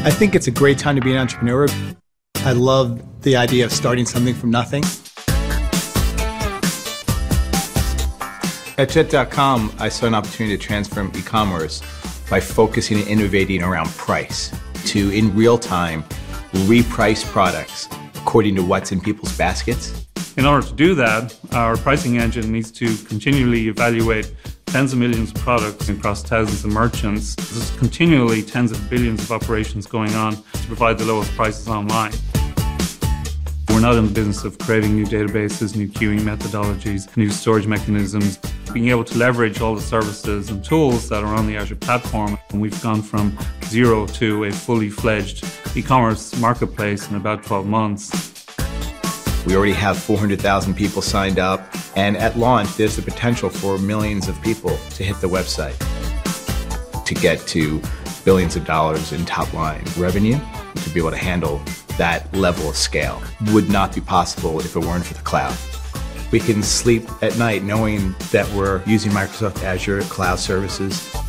I think it's a great time to be an entrepreneur. I love the idea of starting something from nothing. At Jet.com, I saw an opportunity to transform e-commerce by focusing and innovating around price to, in real time, reprice products according to what's in people's baskets. In order to do that, our pricing engine needs to continually evaluate tens of millions of products across thousands of merchants. There's continually tens of billions of operations going on to provide the lowest prices online. We're not in the business of creating new databases, new queuing methodologies, new storage mechanisms. Being able to leverage all the services and tools that are on the Azure platform, and we've gone from zero to a fully fledged e-commerce marketplace in about 12 months. We already have 400,000 people signed up, and at launch, there's the potential for millions of people to hit the website to get to billions of dollars in top-line revenue. To be able to handle that level of scale would not be possible if it weren't for the cloud. We can sleep at night knowing that we're using Microsoft Azure cloud services.